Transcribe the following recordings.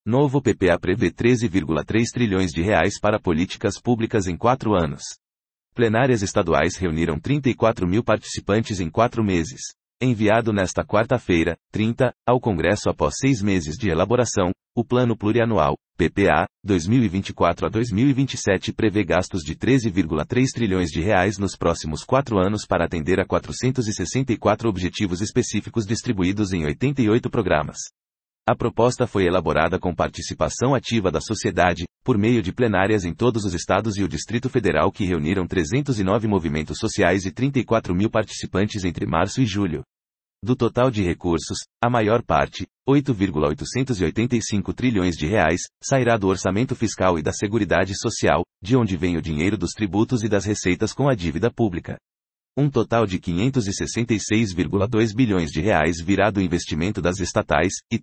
Novo PPA prevê 13,3 trilhões de reais para políticas públicas em 4 anos. Plenárias estaduais reuniram 34 mil participantes em 4 meses. Enviado nesta quarta-feira, 30, ao Congresso após 6 meses de elaboração, o Plano Plurianual, PPA, 2024 a 2027 prevê gastos de 13,3 trilhões de reais nos próximos 4 anos para atender a 464 objetivos específicos distribuídos em 88 programas. A proposta foi elaborada com participação ativa da sociedade, por meio de plenárias em todos os estados e o Distrito Federal que reuniram 309 movimentos sociais e 34 mil participantes entre março e julho. Do total de recursos, a maior parte, 8,885 trilhões de reais, sairá do orçamento fiscal e da Seguridade Social, de onde vem o dinheiro dos tributos e das receitas com a dívida pública. Um total de 566,2 bilhões de reais virá do investimento das estatais, e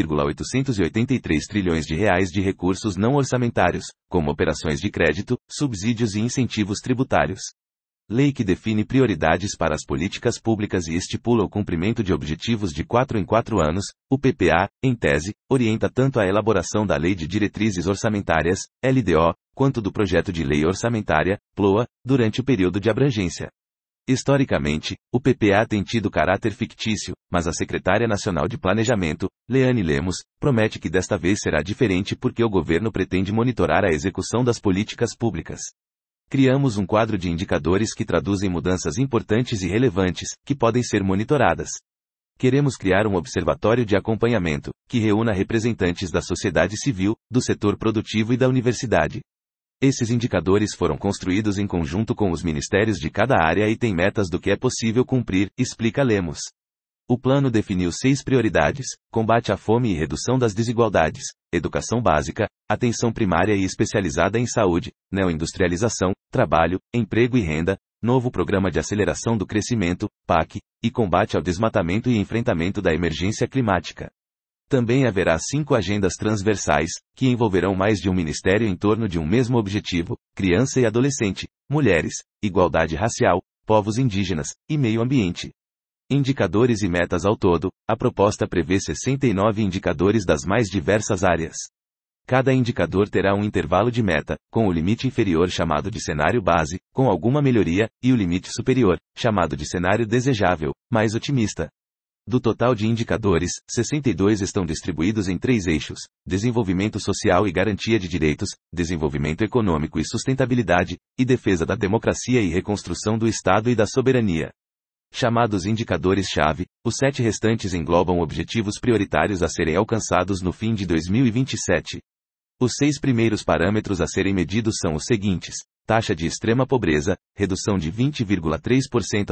3,883 trilhões de reais de recursos não orçamentários, como operações de crédito, subsídios e incentivos tributários. Lei que define prioridades para as políticas públicas e estipula o cumprimento de objetivos de 4 em 4 anos, o PPA, em tese, orienta tanto a elaboração da Lei de Diretrizes Orçamentárias, LDO, quanto do Projeto de Lei Orçamentária, PLOA, durante o período de abrangência. Historicamente, o PPA tem tido caráter fictício, mas a secretária nacional de Planejamento, Leane Lemos, promete que desta vez será diferente porque o governo pretende monitorar a execução das políticas públicas. Criamos um quadro de indicadores que traduzem mudanças importantes e relevantes, que podem ser monitoradas. Queremos criar um observatório de acompanhamento, que reúna representantes da sociedade civil, do setor produtivo e da universidade. Esses indicadores foram construídos em conjunto com os ministérios de cada área e têm metas do que é possível cumprir, explica Lemos. O plano definiu 6 prioridades: combate à fome e redução das desigualdades, educação básica, atenção primária e especializada em saúde, neoindustrialização, trabalho, emprego e renda, novo programa de aceleração do crescimento, PAC, e combate ao desmatamento e enfrentamento da emergência climática. Também haverá 5 agendas transversais, que envolverão mais de um ministério em torno de um mesmo objetivo: criança e adolescente, mulheres, igualdade racial, povos indígenas, e meio ambiente. Indicadores e metas ao todo, a proposta prevê 69 indicadores das mais diversas áreas. Cada indicador terá um intervalo de meta, com o limite inferior chamado de cenário base, com alguma melhoria, e o limite superior, chamado de cenário desejável, mais otimista. Do total de indicadores, 62 estão distribuídos em 3 eixos: desenvolvimento social e garantia de direitos, desenvolvimento econômico e sustentabilidade, e defesa da democracia e reconstrução do Estado e da soberania. Chamados indicadores-chave, os 7 restantes englobam objetivos prioritários a serem alcançados no fim de 2027. Os 6 primeiros parâmetros a serem medidos são os seguintes: taxa de extrema pobreza, redução de 20,3% a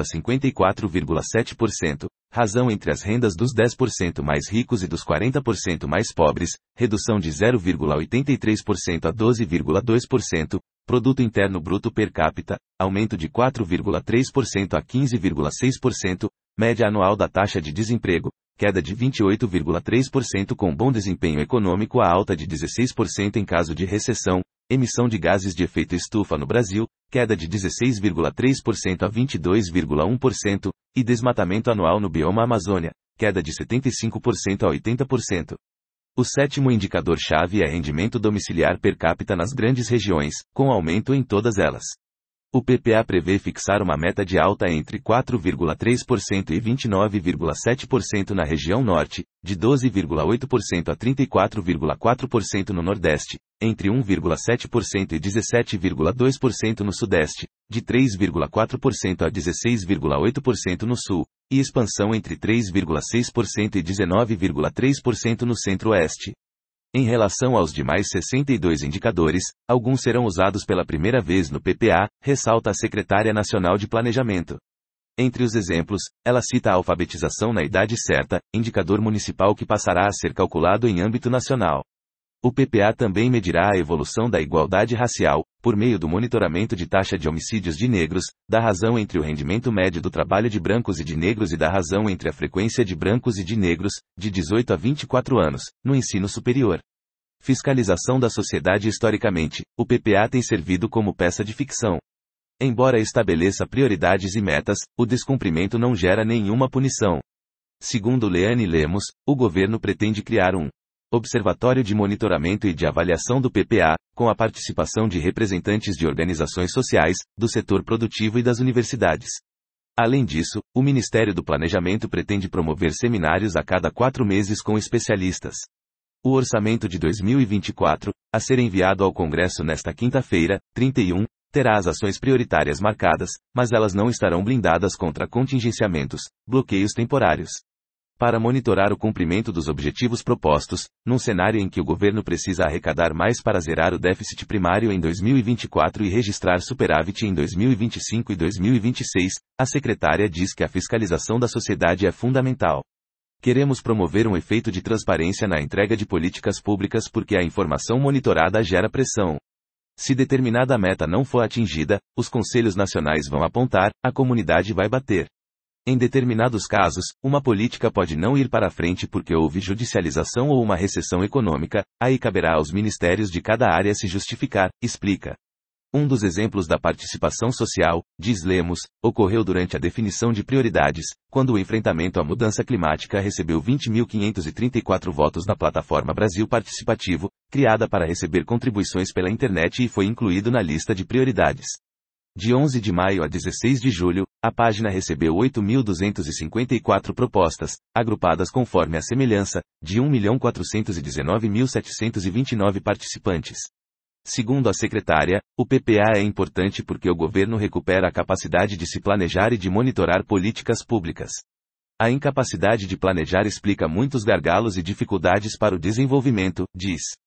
54,7%, razão entre as rendas dos 10% mais ricos e dos 40% mais pobres, redução de 0,83% a 12,2%, produto interno bruto per capita, aumento de 4,3% a 15,6%, média anual da taxa de desemprego, queda de 28,3% com bom desempenho econômico a alta de 16% em caso de recessão, emissão de gases de efeito estufa no Brasil, queda de 16,3% a 22,1%, e desmatamento anual no bioma Amazônia, queda de 75% a 80%. O 7º indicador-chave é rendimento domiciliar per capita nas grandes regiões, com aumento em todas elas. O PPA prevê fixar uma meta de alta entre 4,3% e 29,7% na região norte, de 12,8% a 34,4% no nordeste, entre 1,7% e 17,2% no sudeste, de 3,4% a 16,8% no sul, e expansão entre 3,6% e 19,3% no centro-oeste. Em relação aos demais 62 indicadores, alguns serão usados pela primeira vez no PPA, ressalta a secretária nacional de Planejamento. Entre os exemplos, ela cita a alfabetização na idade certa, indicador municipal que passará a ser calculado em âmbito nacional. O PPA também medirá a evolução da igualdade racial, por meio do monitoramento de taxa de homicídios de negros, da razão entre o rendimento médio do trabalho de brancos e de negros e da razão entre a frequência de brancos e de negros, de 18 a 24 anos, no ensino superior. Fiscalização da sociedade. Historicamente, o PPA tem servido como peça de ficção. Embora estabeleça prioridades e metas, o descumprimento não gera nenhuma punição. Segundo Leane Lemos, o governo pretende criar um Observatório de Monitoramento e de Avaliação do PPA, com a participação de representantes de organizações sociais, do setor produtivo e das universidades. Além disso, o Ministério do Planejamento pretende promover seminários a cada 4 meses com especialistas. O orçamento de 2024, a ser enviado ao Congresso nesta quinta-feira, 31, terá as ações prioritárias marcadas, mas elas não estarão blindadas contra contingenciamentos, bloqueios temporários. Para monitorar o cumprimento dos objetivos propostos, num cenário em que o governo precisa arrecadar mais para zerar o déficit primário em 2024 e registrar superávit em 2025 e 2026, a secretária diz que a fiscalização da sociedade é fundamental. Queremos promover um efeito de transparência na entrega de políticas públicas porque a informação monitorada gera pressão. Se determinada meta não for atingida, os conselhos nacionais vão apontar, a comunidade vai bater. Em determinados casos, uma política pode não ir para frente porque houve judicialização ou uma recessão econômica, aí caberá aos ministérios de cada área se justificar, explica. Um dos exemplos da participação social, diz Lemos, ocorreu durante a definição de prioridades, quando o enfrentamento à mudança climática recebeu 20.534 votos na plataforma Brasil Participativo, criada para receber contribuições pela internet e foi incluído na lista de prioridades. De 11 de maio a 16 de julho, a página recebeu 8.254 propostas, agrupadas conforme a semelhança, de 1.419.729 participantes. Segundo a secretária, o PPA é importante porque o governo recupera a capacidade de se planejar e de monitorar políticas públicas. A incapacidade de planejar explica muitos gargalos e dificuldades para o desenvolvimento, diz.